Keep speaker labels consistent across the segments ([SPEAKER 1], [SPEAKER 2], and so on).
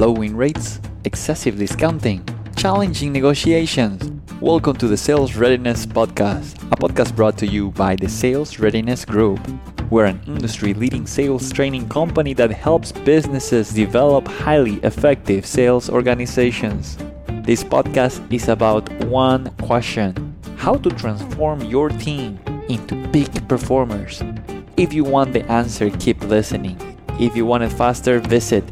[SPEAKER 1] low win rates, excessive discounting, challenging negotiations. Welcome to the Sales Readiness Podcast, a podcast brought to you by the Sales Readiness Group. We're an industry-leading sales training company that helps businesses develop highly effective sales organizations. This podcast is about one question: how to transform your team into peak performers. If you want the answer, keep listening. If you want it faster, visit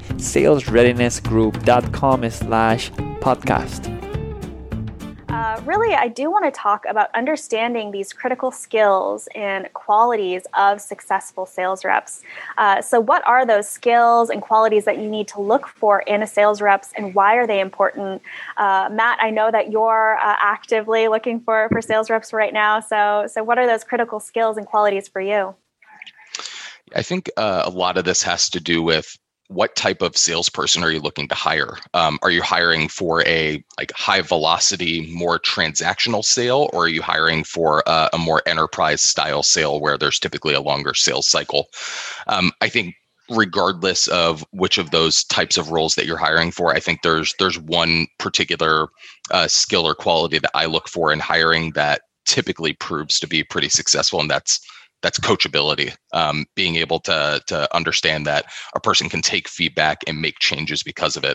[SPEAKER 1] salesreadinessgroup.com/podcast.
[SPEAKER 2] Really, I do want to talk about understanding these critical skills and qualities of successful sales reps. So what are those skills and qualities that you need to look for in a sales reps, and why are they important? Matt, I know that you're actively looking for sales reps right now. So what are those critical skills and qualities for you?
[SPEAKER 3] I think a lot of this has to do with what type of salesperson are you looking to hire? Are you hiring for a high velocity, more transactional sale, or are you hiring for a more enterprise style sale where there's typically a longer sales cycle? I think regardless of which of those types of roles that you're hiring for, I think there's one particular skill or quality that I look for in hiring that typically proves to be pretty successful, and that's coachability. Being able to understand that a person can take feedback and make changes because of it.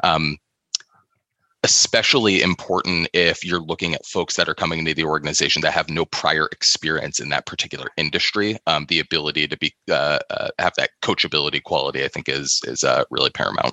[SPEAKER 3] Especially important if you're looking at folks that are coming into the organization that have no prior experience in that particular industry. The ability to be have that coachability quality, I think, is really paramount.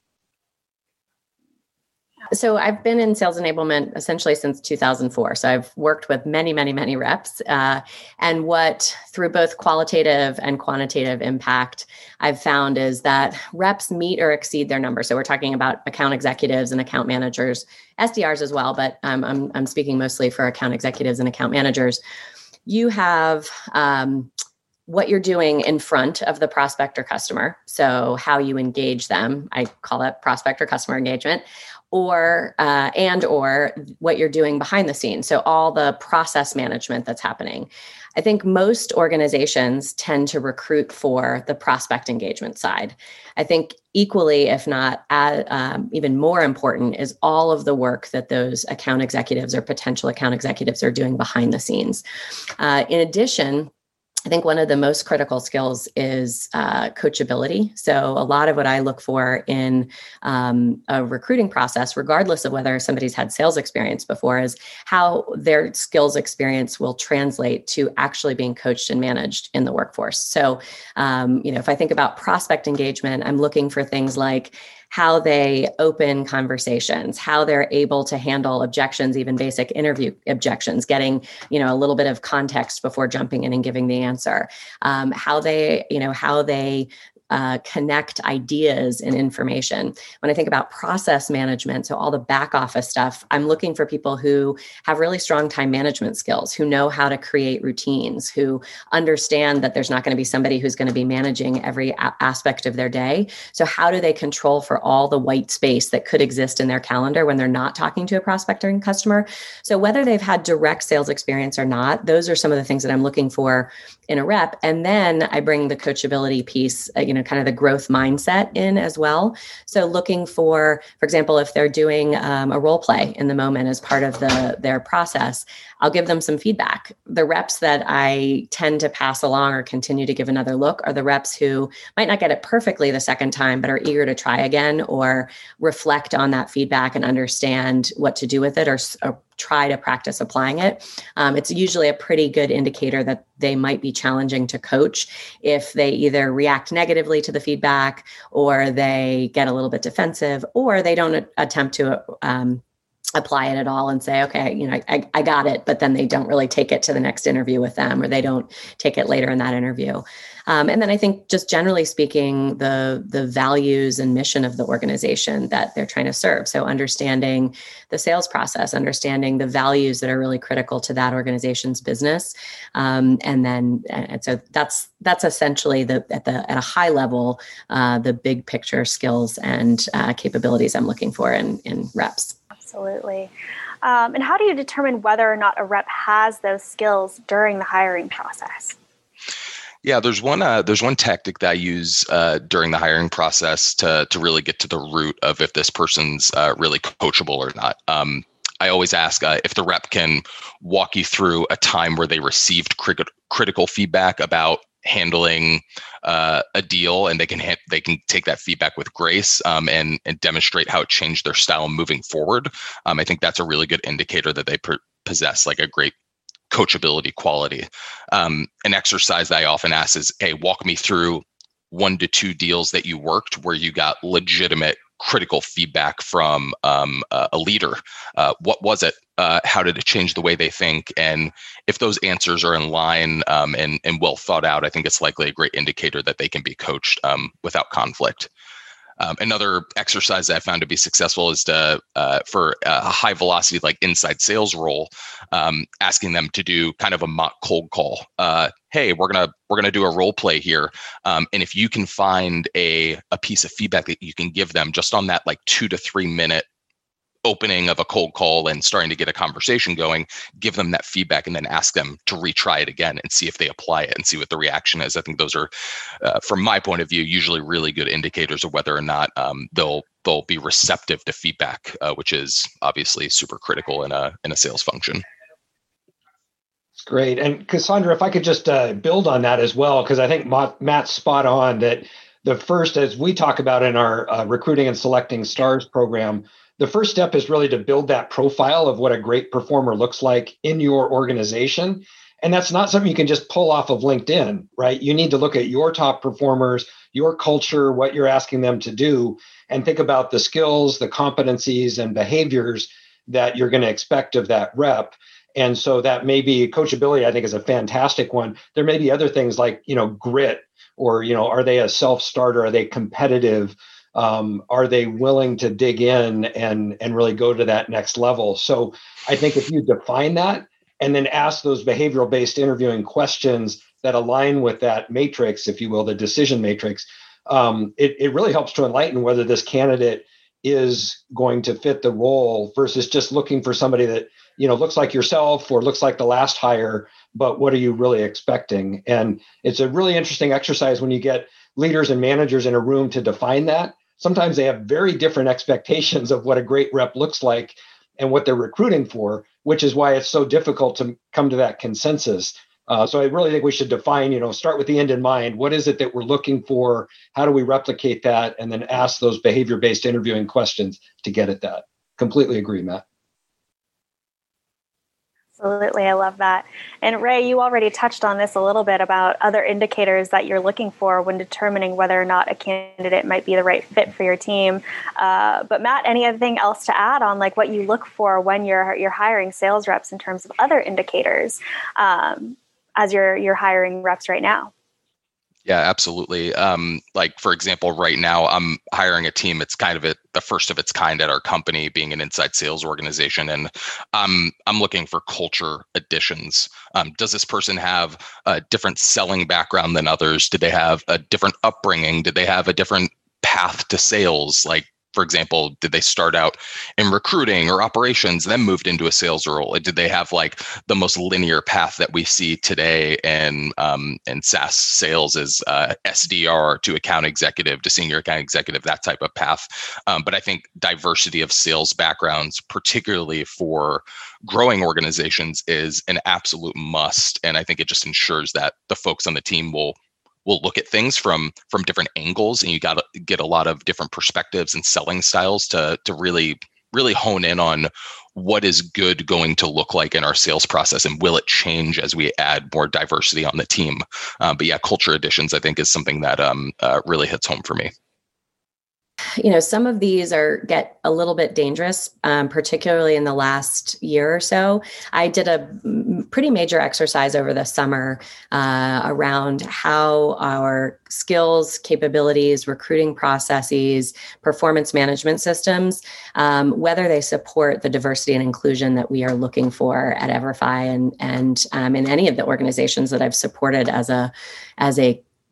[SPEAKER 4] So I've been in sales enablement essentially since 2004. So I've worked with many, many, many reps. And what, through both qualitative and quantitative impact, I've found is that reps meet or exceed their numbers. So we're talking about account executives and account managers, SDRs as well, but I'm speaking mostly for account executives and account managers. You have what you're doing in front of the prospect or customer. So how you engage them, I call that prospect or customer engagement, or what you're doing behind the scenes. So all the process management that's happening. I think most organizations tend to recruit for the prospect engagement side. I think equally, if not even more important, is all of the work that those account executives or potential account executives are doing behind the scenes. In addition, I think one of the most critical skills is coachability. So a lot of what I look for in a recruiting process, regardless of whether somebody's had sales experience before, is how their skills experience will translate to actually being coached and managed in the workforce. So, if I think about prospect engagement, I'm looking for things like how they open conversations, how they're able to handle objections, even basic interview objections, getting, a little bit of context before jumping in and giving the answer, how they connect ideas and information. When I think about process management, so all the back office stuff, I'm looking for people who have really strong time management skills, who know how to create routines, who understand that there's not going to be somebody who's going to be managing every aspect of their day. So how do they control for all the white space that could exist in their calendar when they're not talking to a prospect or customer? So whether they've had direct sales experience or not, those are some of the things that I'm looking for in a rep. And then I bring the coachability piece, kind of the growth mindset in as well. So looking for example, if they're doing a role play in the moment as part of their process, I'll give them some feedback. The reps that I tend to pass along or continue to give another look are the reps who might not get it perfectly the second time, but are eager to try again or reflect on that feedback and understand what to do with it or try to practice applying it. It's usually a pretty good indicator that they might be challenging to coach if they either react negatively to the feedback, or they get a little bit defensive, or they don't attempt to apply it at all and say, okay, I got it, but then they don't really take it to the next interview with them, or they don't take it later in that interview. And then I think just generally speaking, the values and mission of the organization that they're trying to serve. So understanding the sales process, understanding the values that are really critical to that organization's business. And so that's essentially at a high level, the big picture skills and capabilities I'm looking for in reps.
[SPEAKER 2] Absolutely. And how do you determine whether or not a rep has those skills during the hiring process?
[SPEAKER 3] Yeah, there's one tactic that I use during the hiring process to really get to the root of if this person's really coachable or not. I always ask if the rep can walk you through a time where they received critical feedback about handling a deal, and they can take that feedback with grace and demonstrate how it changed their style moving forward. I think that's a really good indicator that they possess like a great coachability quality. An exercise that I often ask is, hey, walk me through 1 to 2 deals that you worked where you got legitimate critical feedback from a leader. What was it? How did it change the way they think? And if those answers are in line and well thought out, I think it's likely a great indicator that they can be coached without conflict. Another exercise that I found to be successful is for a high velocity, like inside sales role, asking them to do kind of a mock cold call. Hey, we're gonna do a role play here, and if you can find a piece of feedback that you can give them just on that like 2 to 3 minute opening of a cold call and starting to get a conversation going, give them that feedback and then ask them to retry it again and see if they apply it and see what the reaction is. I think those are, from my point of view, usually really good indicators of whether or not they'll be receptive to feedback, which is obviously super critical in a sales function.
[SPEAKER 5] Great. And Cassandra, if I could just build on that as well, because I think Matt's spot on that the first, as we talk about in our recruiting and selecting stars program, the first step is really to build that profile of what a great performer looks like in your organization. And that's not something you can just pull off of LinkedIn, right? You need to look at your top performers, your culture, what you're asking them to do, and think about the skills, the competencies, and behaviors that you're going to expect of that rep. And so that may be coachability, I think, is a fantastic one. There may be other things like, grit, or, are they a self-starter? Are they competitive? Are they willing to dig in and really go to that next level? So I think if you define that and then ask those behavioral-based interviewing questions that align with that matrix, if you will, the decision matrix, it really helps to enlighten whether this candidate is going to fit the role versus just looking for somebody that, looks like yourself or looks like the last hire, but what are you really expecting? And it's a really interesting exercise when you get leaders and managers in a room to define that. Sometimes they have very different expectations of what a great rep looks like and what they're recruiting for, which is why it's so difficult to come to that consensus. So I really think we should define, start with the end in mind. What is it that we're looking for? How do we replicate that? And then ask those behavior-based interviewing questions to get at that. Completely agree, Matt.
[SPEAKER 2] Absolutely. I love that. And Ray, you already touched on this a little bit about other indicators that you're looking for when determining whether or not a candidate might be the right fit for your team. But Matt, anything else to add on like what you look for when you're hiring sales reps in terms of other indicators as you're hiring reps right now?
[SPEAKER 3] Yeah, absolutely. Like, for example, right now I'm hiring a team. It's kind of the first of its kind at our company, being an inside sales organization. And I'm looking for culture additions. Does this person have a different selling background than others? Did they have a different upbringing? Did they have a different path to sales? Like, for example, did they start out in recruiting or operations, then moved into a sales role? Did they have like the most linear path that we see today in SaaS sales is SDR to account executive to senior account executive, that type of path. But I think diversity of sales backgrounds, particularly for growing organizations, is an absolute must. And I think it just ensures that the folks on the team will look at things from different angles, and you got to get a lot of different perspectives and selling styles to really hone in on what is good going to look like in our sales process, and will it change as we add more diversity on the team. But yeah, culture additions, I think, is something that really hits home for me.
[SPEAKER 4] Some of these get a little bit dangerous, particularly in the last year or so. I did a pretty major exercise over the summer around how our skills, capabilities, recruiting processes, performance management systems, whether they support the diversity and inclusion that we are looking for at EverFi and in any of the organizations that I've supported as a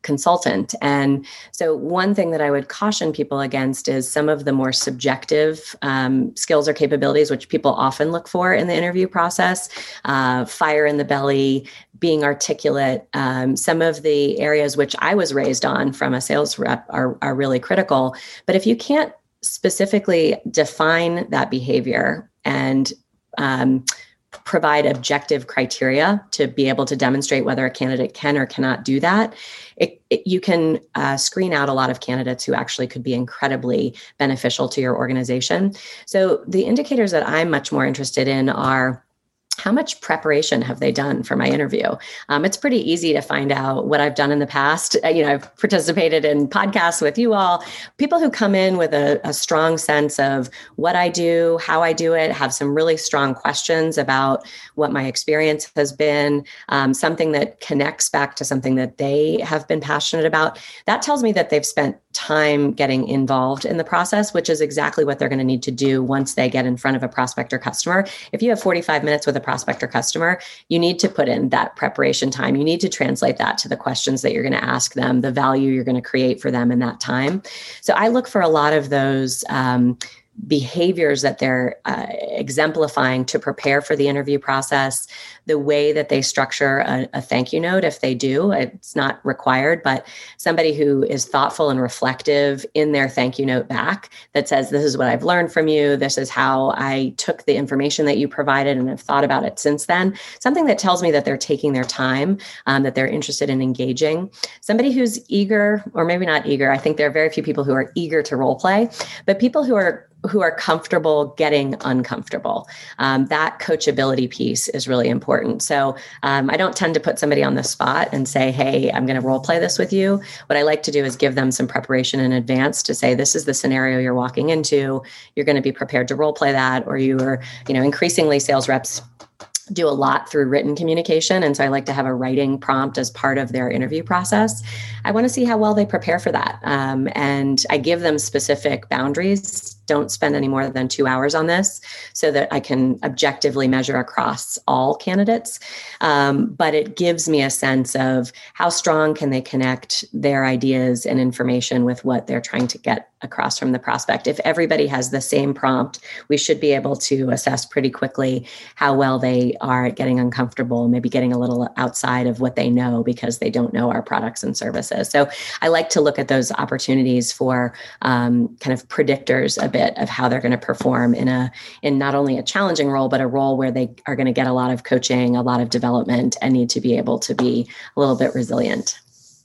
[SPEAKER 4] consultant. And so one thing that I would caution people against is some of the more subjective skills or capabilities, which people often look for in the interview process, fire in the belly, being articulate. Some of the areas which I was raised on from a sales rep are really critical. But if you can't specifically define that behavior and provide objective criteria to be able to demonstrate whether a candidate can or cannot do that, you can screen out a lot of candidates who actually could be incredibly beneficial to your organization. So the indicators that I'm much more interested in are, how much preparation have they done for my interview? It's pretty easy to find out what I've done in the past. I've participated in podcasts with you all. People who come in with a strong sense of what I do, how I do it, have some really strong questions about what my experience has been, something that connects back to something that they have been passionate about. That tells me that they've spent time getting involved in the process, which is exactly what they're going to need to do once they get in front of a prospect or customer. If you have 45 minutes with a prospect or customer, you need to put in that preparation time. You need to translate that to the questions that you're going to ask them, the value you're going to create for them in that time. So I look for a lot of those behaviors that they're exemplifying to prepare for the interview process, the way that they structure a thank you note. If they do, it's not required, but somebody who is thoughtful and reflective in their thank you note back that says, this is what I've learned from you. This is how I took the information that you provided and have thought about it since then. Something that tells me that they're taking their time, that they're interested in engaging. Somebody who's eager, or maybe not eager. I think there are very few people who are eager to role play, but people who are comfortable getting uncomfortable. That coachability piece is really important. So I don't tend to put somebody on the spot and say, hey, I'm going to role play this with you. What I like to do is give them some preparation in advance to say, this is the scenario you're walking into. You're going to be prepared to role play that, or you are, increasingly sales reps do a lot through written communication. And so I like to have a writing prompt as part of their interview process. I want to see how well they prepare for that. And I give them specific boundaries. Don't spend any more than 2 hours on this so that I can objectively measure across all candidates. But it gives me a sense of how strong can they connect their ideas and information with what they're trying to get across from the prospect. If everybody has the same prompt, we should be able to assess pretty quickly how well they are at getting uncomfortable, maybe getting a little outside of what they know because they don't know our products and services. So I like to look at those opportunities for kind of predictors a bit of how they're going to perform in not only a challenging role, but a role where they are going to get a lot of coaching, a lot of development, and need to be able to be a little bit resilient.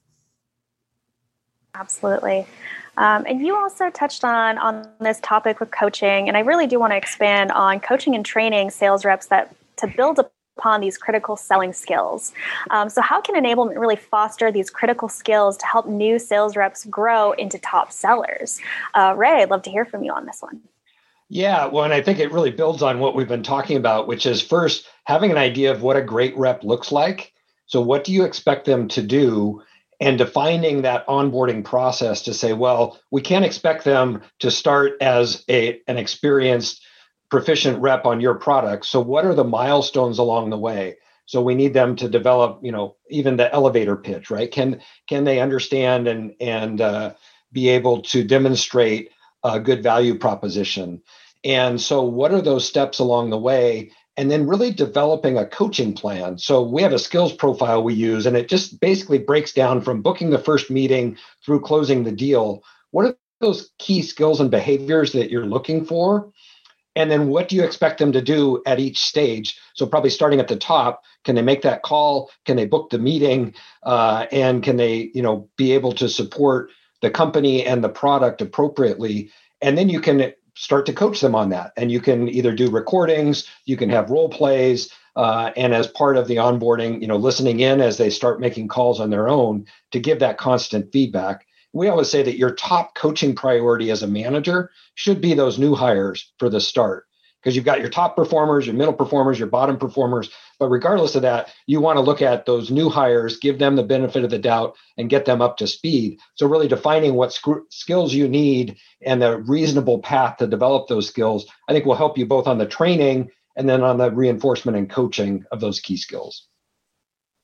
[SPEAKER 2] Absolutely. And you also touched on this topic with coaching, and I really do want to expand on coaching and training sales reps to build upon these critical selling skills. So how can enablement really foster these critical skills to help new sales reps grow into top sellers? Ray, I'd love to hear from you on this one.
[SPEAKER 5] Yeah, well, and I think it really builds on what we've been talking about, which is first having an idea of what a great rep looks like. So what do you expect them to do? And defining that onboarding process to say, well, we can't expect them to start as an experienced, proficient rep on your product. So what are the milestones along the way? So we need them to develop, even the elevator pitch, right? Can they understand and be able to demonstrate a good value proposition? And so what are those steps along the way? And then really developing a coaching plan. So we have a skills profile we use, and it just basically breaks down from booking the first meeting through closing the deal. What are those key skills and behaviors that you're looking for? And then what do you expect them to do at each stage? So probably starting at the top, can they make that call? Can they book the meeting? And can they, be able to support the company and the product appropriately? And then you can start to coach them on that. And you can either do recordings, you can have role plays, and as part of the onboarding, listening in as they start making calls on their own to give that constant feedback. We always say that your top coaching priority as a manager should be those new hires for the start, because you've got your top performers, your middle performers, your bottom performers. But regardless of that, you want to look at those new hires, give them the benefit of the doubt, and get them up to speed. So really defining what skills you need and the reasonable path to develop those skills, I think will help you both on the training and then on the reinforcement and coaching of those key skills.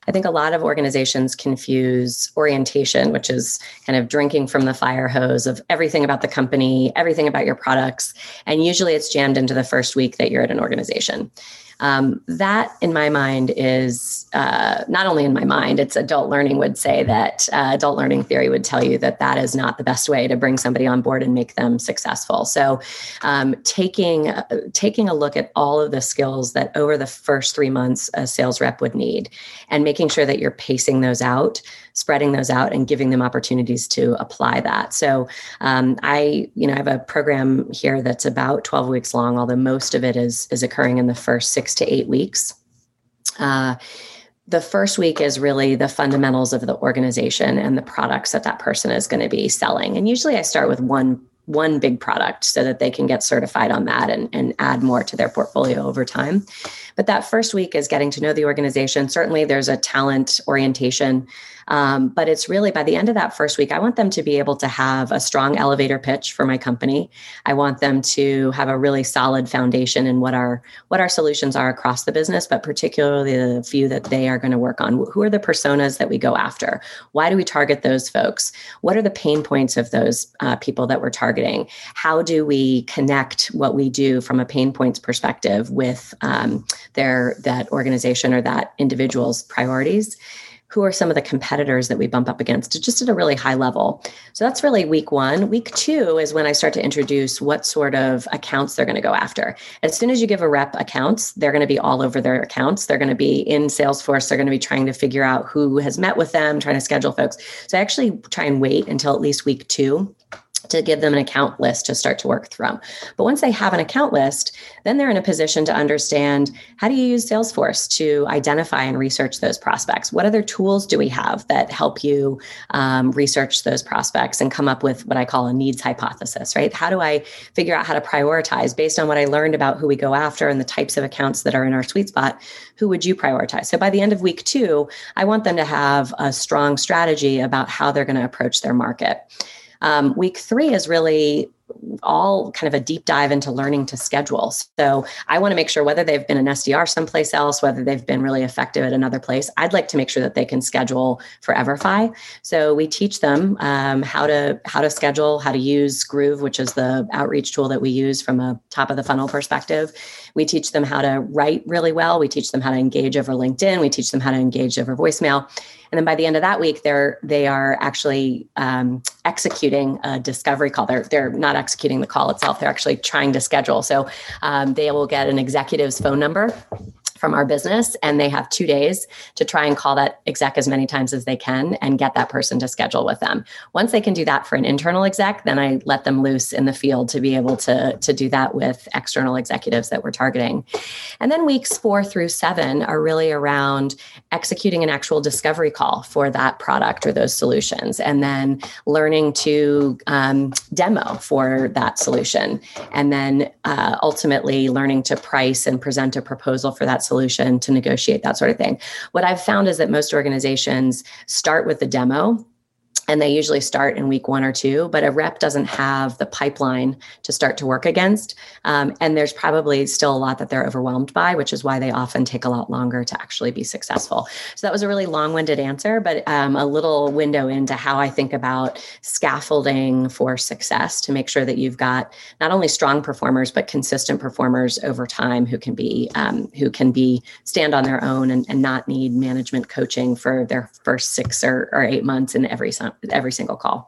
[SPEAKER 4] I think a lot of organizations confuse orientation, which is kind of drinking from the fire hose of everything about the company, everything about your products. And usually it's jammed into the first week that you're at an organization. That, in my mind, is not only in my mind, it's adult learning would say that adult learning theory would tell you that that is not the best way to bring somebody on board and make them successful. So taking a look at all of the skills that over the first 3 months a sales rep would need and making sure that you're pacing those out, spreading those out and giving them opportunities to apply that. So I have a program here that's about 12 weeks long, although most of it is occurring in the first 6 to 8 weeks. The first week is really the fundamentals of the organization and the products that person is going to be selling. And usually I start with one big product so that they can get certified on that and add more to their portfolio over time. But that first week is getting to know the organization. Certainly there's a talent orientation, but it's really by the end of that first week, I want them to be able to have a strong elevator pitch for my company. I want them to have a really solid foundation in what our solutions are across the business, but particularly the few that they are going to work on. Who are the personas that we go after? Why do we target those folks? What are the pain points of those people that we're targeting? How do we connect what we do from a pain points perspective with that organization or that individual's priorities? Who are some of the competitors that we bump up against, just at a really high level? So that's really week 1. Week 2 is when I start to introduce what sort of accounts they're going to go after. As soon as you give a rep accounts, they're going to be all over their accounts. They're going to be in Salesforce. They're going to be trying to figure out who has met with them, trying to schedule folks. So I actually try and wait until at least week 2 to give them an account list to start to work through. But once they have an account list, then they're in a position to understand, how do you use Salesforce to identify and research those prospects? What other tools do we have that help you research those prospects and come up with what I call a needs hypothesis, right? How do I figure out how to prioritize based on what I learned about who we go after and the types of accounts that are in our sweet spot? Who would you prioritize? So by the end of week 2, I want them to have a strong strategy about how they're going to approach their market. Week 3 is really all kind of a deep dive into learning to schedule. So I want to make sure whether they've been an SDR someplace else, whether they've been really effective at another place, I'd like to make sure that they can schedule for EverFi. So we teach them how to schedule, how to use Groove, which is the outreach tool that we use from a top of the funnel perspective. We teach them how to write really well. We teach them how to engage over LinkedIn. We teach them how to engage over voicemail. And then by the end of that week, they are actually executing a discovery call. They're not executing the call itself. They're actually trying to schedule. So they will get an executive's phone number from our business, and they have 2 days to try and call that exec as many times as they can and get that person to schedule with them. Once they can do that for an internal exec, then I let them loose in the field to be able to do that with external executives that we're targeting. And then weeks 4 through 7 are really around executing an actual discovery call for that product or those solutions, and then learning to demo for that solution, and then ultimately learning to price and present a proposal for that solution, to negotiate, that sort of thing. What I've found is that most organizations start with the demo, and they usually start in week 1 or 2, but a rep doesn't have the pipeline to start to work against. And there's probably still a lot that they're overwhelmed by, which is why they often take a lot longer to actually be successful. So that was a really long-winded answer, but a little window into how I think about scaffolding for success to make sure that you've got not only strong performers, but consistent performers over time who can be stand on their own and not need management coaching for their first 6 or 8 months in every single call.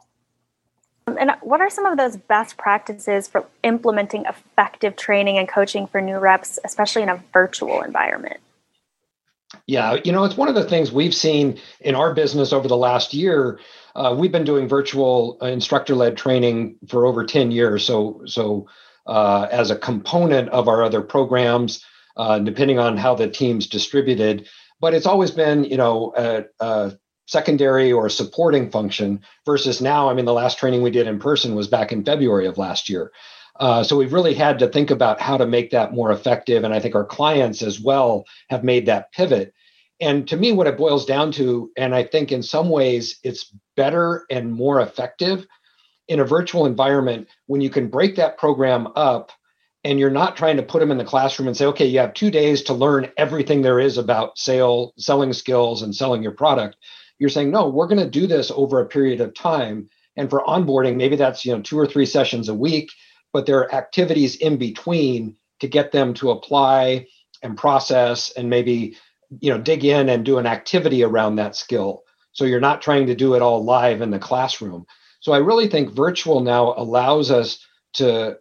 [SPEAKER 2] And what are some of those best practices for implementing effective training and coaching for new reps, especially in a virtual environment?
[SPEAKER 5] Yeah, it's one of the things we've seen in our business over the last year. We've been doing virtual instructor-led training for over 10 years. So as a component of our other programs, depending on how the team's distributed, but it's always been, a secondary or supporting function versus now. I mean, the last training we did in person was back in February of last year. So we've really had to think about how to make that more effective. And I think our clients as well have made that pivot. And to me, what it boils down to, and I think in some ways it's better and more effective in a virtual environment when you can break that program up and you're not trying to put them in the classroom and say, okay, you have 2 days to learn everything there is about selling skills and selling your product. You're saying, no, we're going to do this over a period of time. And for onboarding, maybe that's 2 or 3 sessions a week, but there are activities in between to get them to apply and process and maybe dig in and do an activity around that skill. So you're not trying to do it all live in the classroom. So I really think virtual now allows us to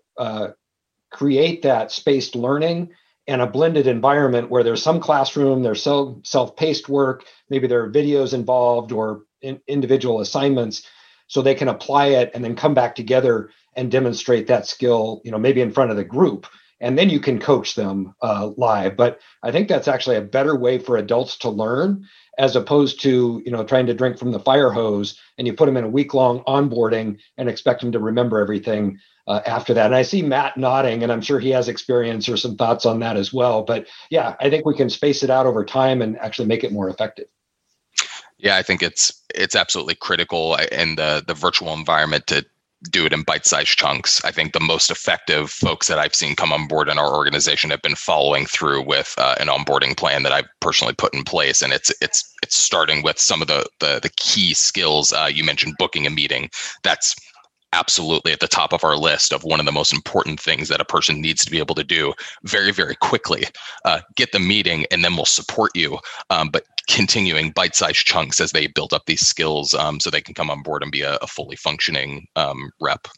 [SPEAKER 5] create that spaced learning and a blended environment where there's some classroom, there's self-paced work, maybe there are videos involved or individual assignments, so they can apply it and then come back together and demonstrate that skill, maybe in front of the group. And then you can coach them live. But I think that's actually a better way for adults to learn, as opposed to, trying to drink from the fire hose and you put them in a week-long onboarding and expect them to remember everything after that. And I see Matt nodding, and I'm sure he has experience or some thoughts on that as well. But yeah, I think we can space it out over time and actually make it more effective.
[SPEAKER 3] Yeah, I think it's absolutely critical in the virtual environment to do it in bite-sized chunks. I think the most effective folks that I've seen come on board in our organization have been following through with an onboarding plan that I've personally put in place, and it's starting with some of the key skills. You mentioned booking a meeting. That's absolutely at the top of our list of one of the most important things that a person needs to be able to do very, very quickly. Get the meeting, and then we'll support you. But continuing bite-sized chunks as they build up these skills so they can come on board and be a fully functioning rep.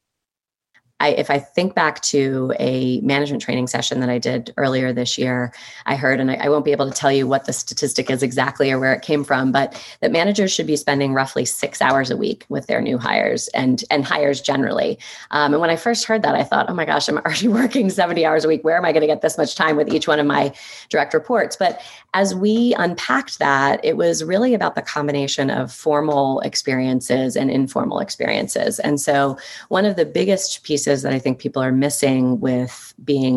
[SPEAKER 4] If I think back to a management training session that I did earlier this year, I heard, and I won't be able to tell you what the statistic is exactly or where it came from, but that managers should be spending roughly 6 hours a week with their new hires and hires generally. And when I first heard that, I thought, oh my gosh, I'm already working 70 hours a week. Where am I going to get this much time with each one of my direct reports? But as we unpacked that, it was really about the combination of formal experiences and informal experiences. And so one of the biggest pieces that I think people are missing with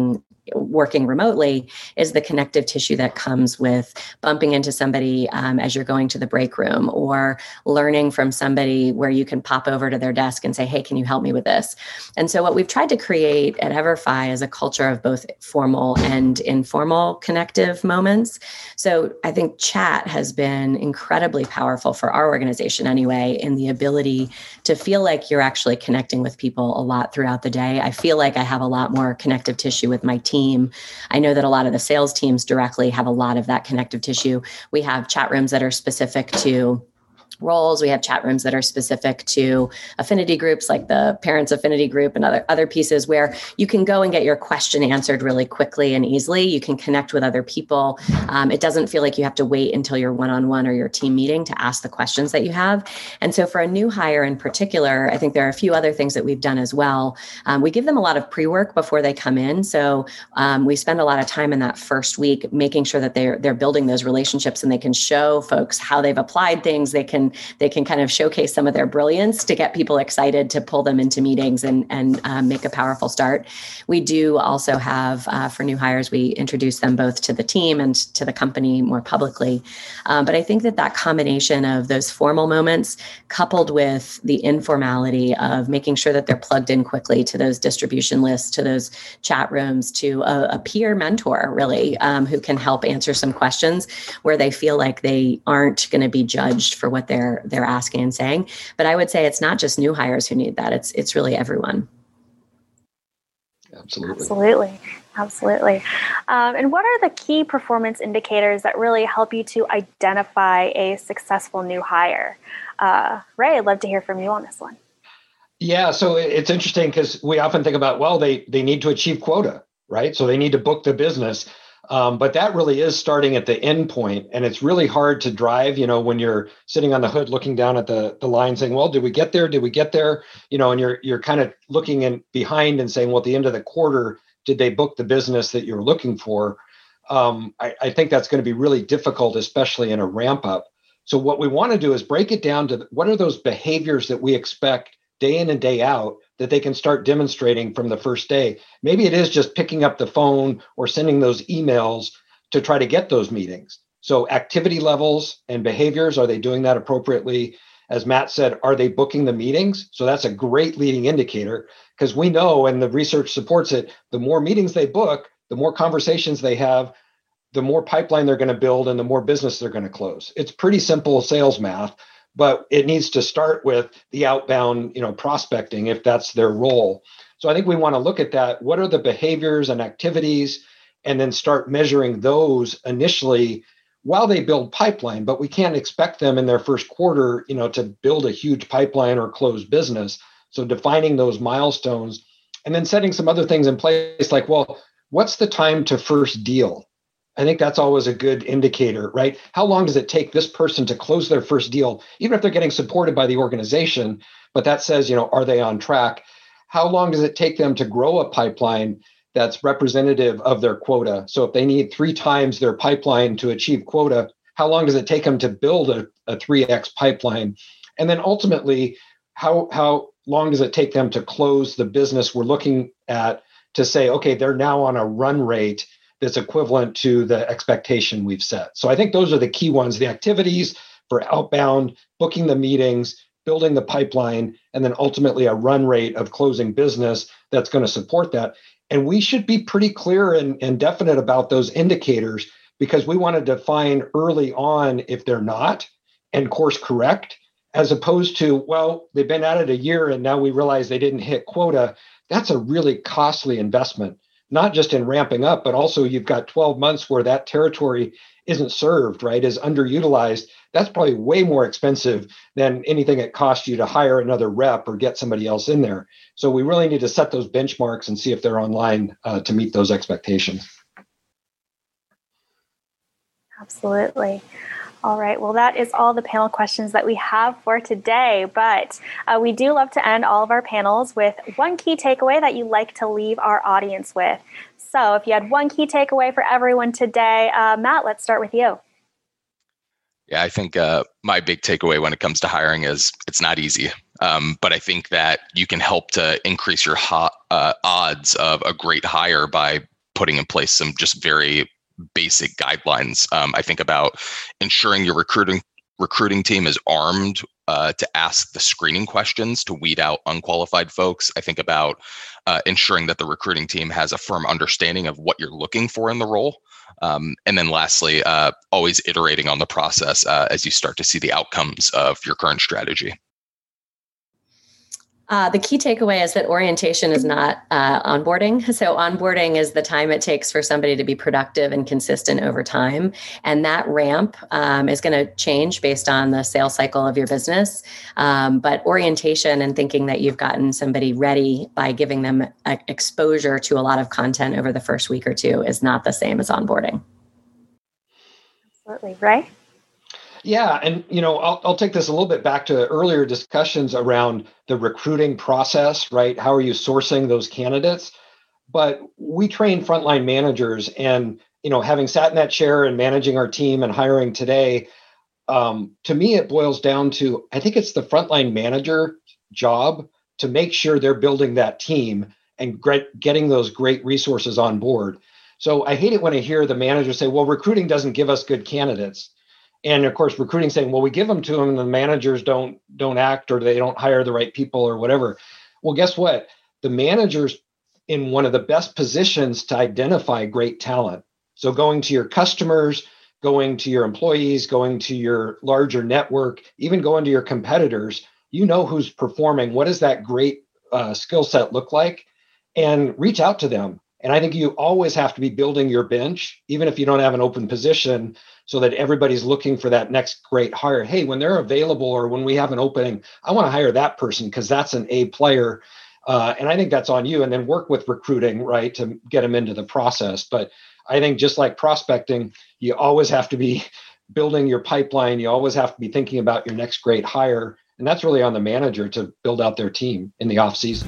[SPEAKER 4] working remotely is the connective tissue that comes with bumping into somebody as you're going to the break room, or learning from somebody where you can pop over to their desk and say, hey, can you help me with this? And so what we've tried to create at EverFi is a culture of both formal and informal connective moments. So I think chat has been incredibly powerful for our organization anyway, in the ability to feel like you're actually connecting with people a lot throughout the day. I feel like I have a lot more connective tissue with my team. I know that a lot of the sales teams directly have a lot of that connective tissue. We have chat rooms that are specific to roles. We have chat rooms that are specific to affinity groups, like the parents affinity group and other pieces where you can go and get your question answered really quickly and easily. You can connect with other people. It doesn't feel like you have to wait until your one-on-one or your team meeting to ask the questions that you have. And so for a new hire in particular, I think there are a few other things that we've done as well. We give them a lot of pre-work before they come in. So we spend a lot of time in that first week making sure that they're building those relationships, and they can show folks how they've applied things. They can kind of showcase some of their brilliance to get people excited to pull them into meetings and make a powerful start. We do also have, for new hires, we introduce them both to the team and to the company more publicly. But I think that combination of those formal moments coupled with the informality of making sure that they're plugged in quickly to those distribution lists, to those chat rooms, to a peer mentor, really, who can help answer some questions where they feel like they aren't going to be judged for what they're asking and saying. But I would say it's not just new hires who need that. It's really everyone.
[SPEAKER 5] Absolutely.
[SPEAKER 2] And what are the key performance indicators that really help you to identify a successful new hire? Ray, I'd love to hear from you on this one.
[SPEAKER 5] Yeah, so it's interesting because we often think about, well, they need to achieve quota, right? So they need to book the business. But that really is starting at the end point. And it's really hard to drive, when you're sitting on the hood looking down at the line saying, well, did we get there? And you're kind of looking in behind and saying, well, at the end of the quarter, did they book the business that you're looking for? I think that's going to be really difficult, especially in a ramp up. So what we want to do is break it down to what are those behaviors that we expect day in and day out that they can start demonstrating from the first day. Maybe it is just picking up the phone or sending those emails to try to get those meetings. So activity levels and behaviors, are they doing that appropriately? as Matt said, are they booking the meetings? So that's a great leading indicator, because we know, and the research supports it, the more meetings they book, the more conversations they have, the more pipeline they're going to build and the more business they're going to close. It's pretty simple sales math, but it needs to start with the outbound, prospecting if that's their role. So I think we want to look at that. What are the behaviors and activities? And then start measuring those initially while they build pipeline, but we can't expect them in their first quarter, to build a huge pipeline or close business. So defining those milestones and then setting some other things in place, like, well, what's the time to first deal? I think that's always a good indicator, right? How long does it take this person to close their first deal, even if they're getting supported by the organization? But that says, are they on track? How long does it take them to grow a pipeline that's representative of their quota? So if they need 3 times their pipeline to achieve quota, how long does it take them to build a 3x pipeline? And then ultimately, how long does it take them to close the business we're looking at to say, okay, they're now on a run rate that's equivalent to the expectation we've set? So I think those are the key ones: the activities for outbound, booking the meetings, building the pipeline, and then ultimately a run rate of closing business that's going to support that. And we should be pretty clear and definite about those indicators, because we want to define early on if they're not and course correct, as opposed to, well, they've been at it a year and now we realize they didn't hit quota. That's a really costly investment, not just in ramping up, but also you've got 12 months where that territory isn't served, right, is underutilized. That's probably way more expensive than anything it costs you to hire another rep or get somebody else in there. So we really need to set those benchmarks and see if they're online to meet those expectations.
[SPEAKER 2] Absolutely. All right. Well, that is all the panel questions that we have for today. But we do love to end all of our panels with one key takeaway that you'd like to leave our audience with. So if you had one key takeaway for everyone today, Matt, let's start with you.
[SPEAKER 3] Yeah, I think my big takeaway when it comes to hiring is it's not easy. But I think that you can help to increase your odds of a great hire by putting in place some just very basic guidelines. I think about ensuring your recruiting team is armed to ask the screening questions to weed out unqualified folks. I think about ensuring that the recruiting team has a firm understanding of what you're looking for in the role. And then lastly, always iterating on the process as you start to see the outcomes of your current strategy.
[SPEAKER 4] The key takeaway is that orientation is not onboarding. So onboarding is the time it takes for somebody to be productive and consistent over time. And that ramp is going to change based on the sales cycle of your business. But orientation and thinking that you've gotten somebody ready by giving them exposure to a lot of content over the first week or two is not the same as onboarding.
[SPEAKER 2] Absolutely. Ray?
[SPEAKER 5] Yeah. And, I'll take this a little bit back to earlier discussions around the recruiting process, right? How are you sourcing those candidates? But we train frontline managers, and, having sat in that chair and managing our team and hiring today, to me, it boils down to, I think it's the frontline manager job to make sure they're building that team and getting those great resources on board. So I hate it when I hear the managers say, well, recruiting doesn't give us good candidates. And of course, recruiting saying, well, we give them to them and the managers don't act, or they don't hire the right people or whatever. Well, guess what? The manager's in one of the best positions to identify great talent. So going to your customers, going to your employees, going to your larger network, even going to your competitors, who's performing. What does that great skill set look like? And reach out to them. And I think you always have to be building your bench, even if you don't have an open position, so that everybody's looking for that next great hire. Hey, when they're available or when we have an opening, I want to hire that person because that's an A player. And I think that's on you. And then work with recruiting, right, to get them into the process. But I think just like prospecting, you always have to be building your pipeline. You always have to be thinking about your next great hire. And that's really on the manager to build out their team in the off season.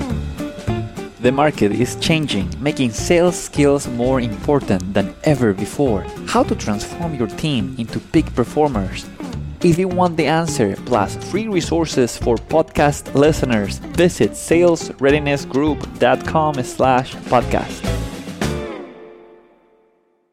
[SPEAKER 1] The market is changing, making sales skills more important than ever before. How to transform your team into peak performers? If you want the answer, plus free resources for podcast listeners, visit salesreadinessgroup.com/podcast.